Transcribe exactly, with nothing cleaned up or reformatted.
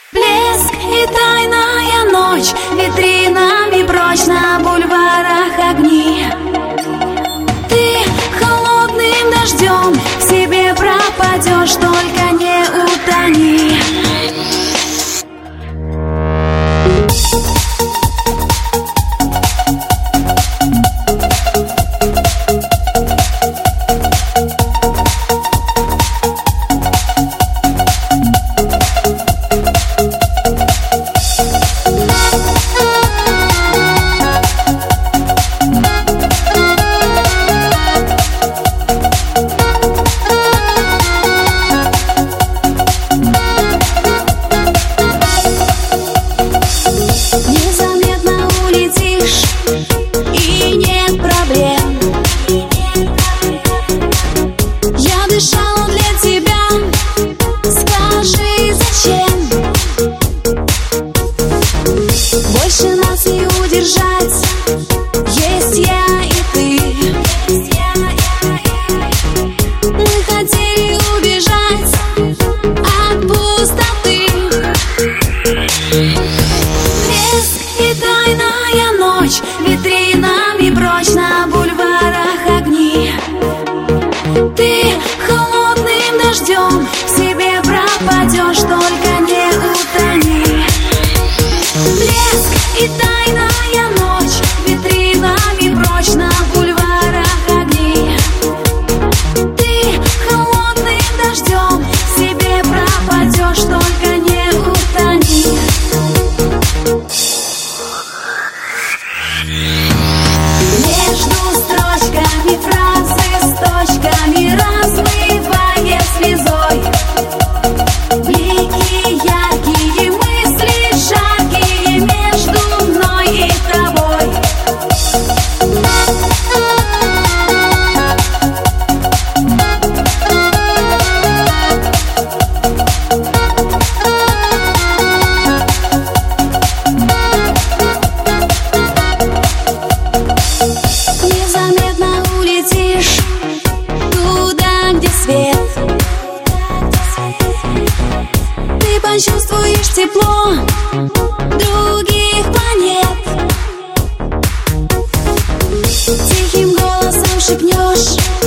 Блеск и тайная ночь, витринами прочь на бульварах огни. Ты холодным дождем в себе пропадешь, только не утони. Больше нас не удержать, есть я и ты. Мы хотели убежать от пустоты. Блеск и тайная ночь, витринами прочь на бульварах огни. Ты холодным дождем в себе пропадешь, только не утони. Блеск и тайная ночь, витринами прочь на бульварах огни. Ты холодным дождем в себе пропадешь, только не утони. Между строчками фразы с точками размывая слезой. Блики яркие, мысли жаркие между мной и тобой. Незаметно улетишь туда, где свет. Ты почувствуешь тепло других планет. Тихим голосом шепнешь: